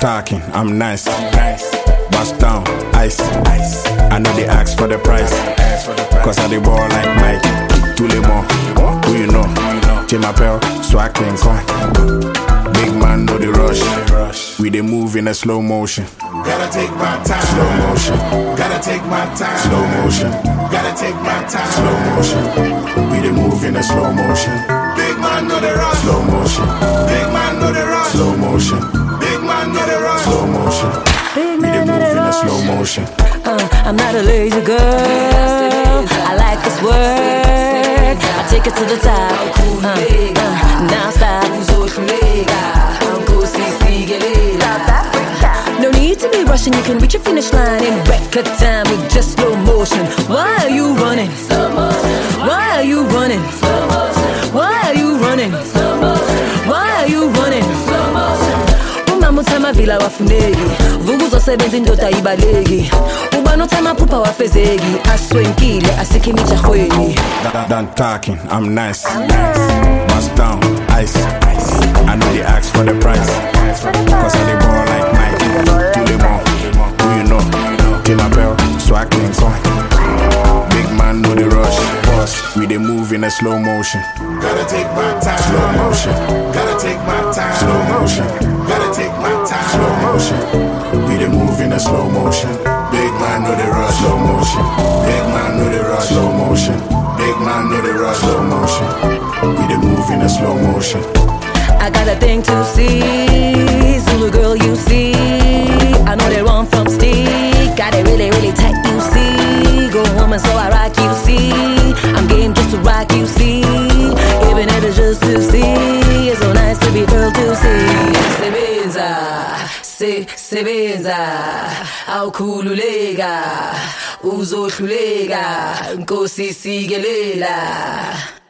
talking, I'm nice. Bust down, ice. I know they ask for the price. Cause I the ball like Mike. Too more, who you know? J. Mapel, swag king, come. Big man know the rush. We dey move in a slow motion. Gotta take my time. Slow motion. Gotta take my time. Slow motion. Gotta take my time. Slow motion. We dey move in a slow motion. Big man know the rush. Slow motion. Big man know the rush. Slow motion. Big man know the rush. Slow motion. We dey move in a slow motion. I'm not a lazy girl. I like this work. I take it to the top. Now stop. No need to be rushing. You can reach your finish line in record time with just slow motion. Why are you running? Why are you running? Why are you running? Why are you running? Umamutama vila wafunegi vugu zosebenza indoda ibaleki ubanotama pupa wafezeki aswenkile asikimicha khweni. Done talking, I'm nice. Bust down, ice. I know they ask for the price. Cause I the ball like Mike. Too more, who you know? J. Mapel, swag king, come. Big man know the rush. Boss, we dey move in a slow motion. Gotta take my time. Slow motion. Gotta take my time. Slow motion. Gotta take my time. Slow motion. We dey move in a slow motion. Big man know the rush. Slow motion. Big man know the rush. Slow motion. Big man know the rush. Slow motion. We dey move in a slow motion. I got a thing to see, Zulu girl, you see. I know they run from stick. Got it really, really tight, you see. Go woman, so I rock, you see. I'm game just to rock, you see. Even if it's just to see. It's so nice to be girl to see. Sebenza, awukhululeka, uzohluleka, Nkosi sikelela.